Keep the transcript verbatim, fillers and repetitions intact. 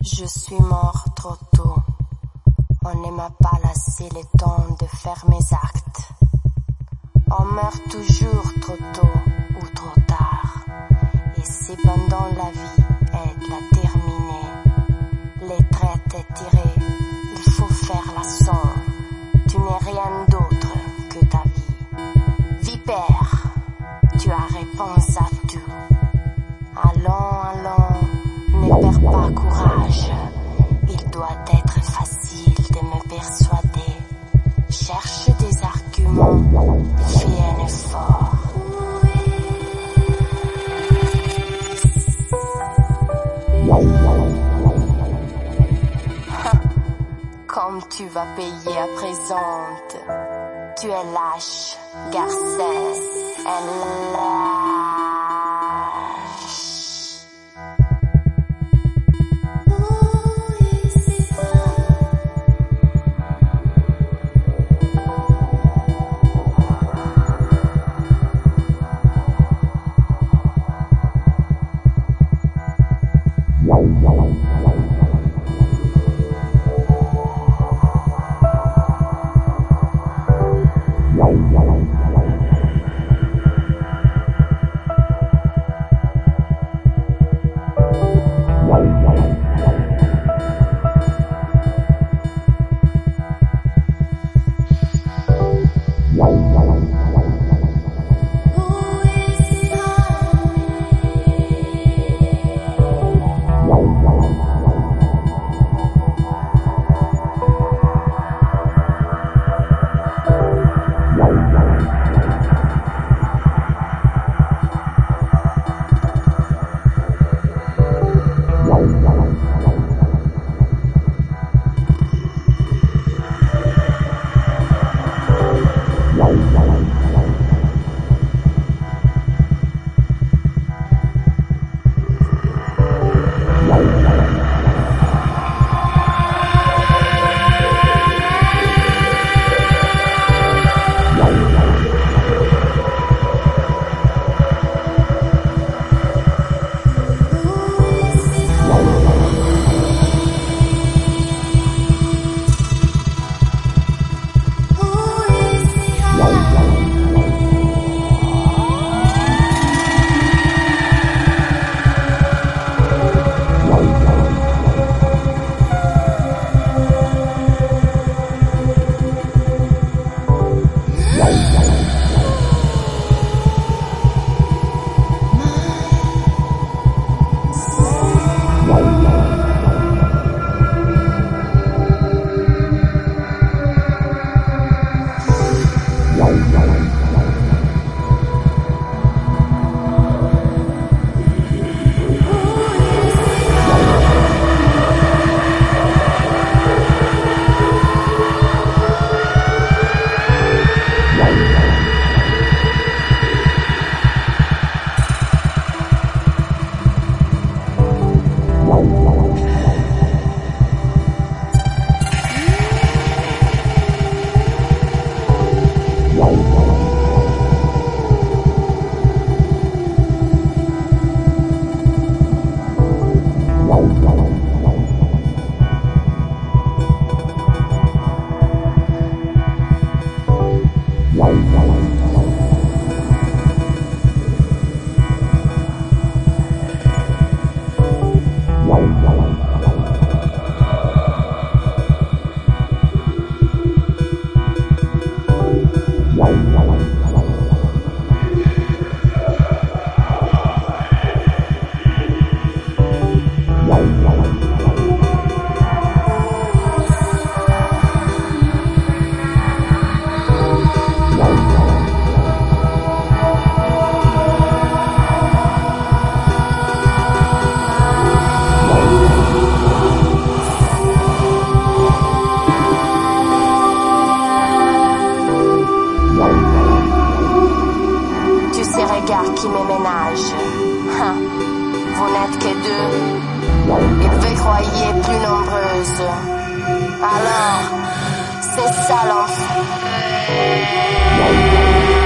Je suis mort trop tôt. On ne m'a pas laissé le temps de faire mes actes. On meurt toujours trop tôt ou trop tard. Et cependant la vie est de la terminer. Les traits est tiré, il faut faire la somme. Tu n'es rien d'autre que ta vie. Vipère, tu as réponse à tout. Allons, allons, ne perds pas courage. Il doit être facile de me persuader. Cherche des arguments, fais un effort. Comme tu vas payer à présent. Tu es lâche, garcelle, et lâche. Qui me ménage. Hein. Vous n'êtes que deux et vous croyez plus nombreuses. Alors, c'est ça l'enfant.